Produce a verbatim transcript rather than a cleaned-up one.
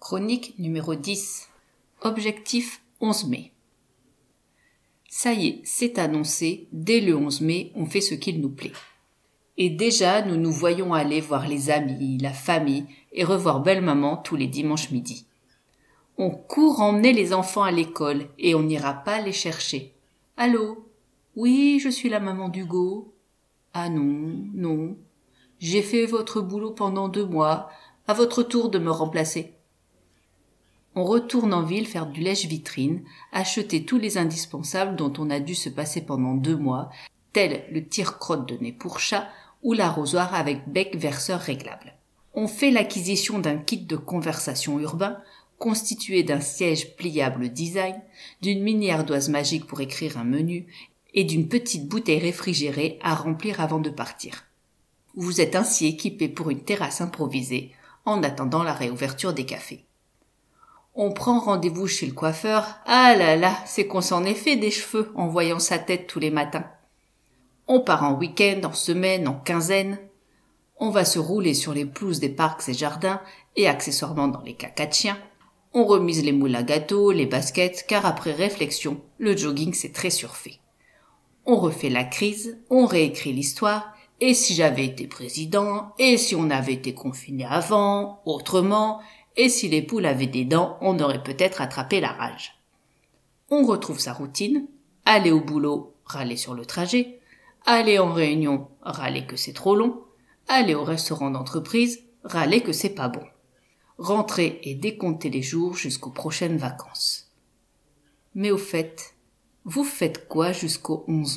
Chronique numéro dix. Objectif onze mai. Ça y est, c'est annoncé, dès le onze mai, on fait ce qu'il nous plaît. Et déjà, nous nous voyons aller voir les amis, la famille et revoir belle-maman tous les dimanches midi. On court emmener les enfants à l'école et on n'ira pas les chercher. Allô? Oui, je suis la maman d'Hugo. Ah non, non. J'ai fait votre boulot pendant deux mois. À votre tour de me remplacer. On retourne en ville faire du lèche-vitrine, acheter tous les indispensables dont on a dû se passer pendant deux mois, tel le tire-crotte de nez pour chat ou l'arrosoir avec bec verseur réglable. On fait l'acquisition d'un kit de conversation urbain, constitué d'un siège pliable design, d'une mini ardoise magique pour écrire un menu et d'une petite bouteille réfrigérée à remplir avant de partir. Vous êtes ainsi équipé pour une terrasse improvisée en attendant la réouverture des cafés. On prend rendez-vous chez le coiffeur. Ah là là, c'est qu'on s'en est fait des cheveux en voyant sa tête tous les matins. On part en week-end, en semaine, en quinzaine. On va se rouler sur les pelouses des parcs et jardins et accessoirement dans les cacas de chiens. On remise les moules à gâteaux, les baskets, car après réflexion, le jogging c'est très surfait. On refait la crise, on réécrit l'histoire, et si j'avais été président, et si on avait été confiné avant, autrement, et si les poules avaient des dents, on aurait peut-être attrapé la rage. On retrouve sa routine, aller au boulot, râler sur le trajet, aller en réunion, râler que c'est trop long, aller au restaurant d'entreprise, râler que c'est pas bon. Rentrer et décompter les jours jusqu'aux prochaines vacances. Mais au fait, vous faites quoi jusqu'au onze mai ?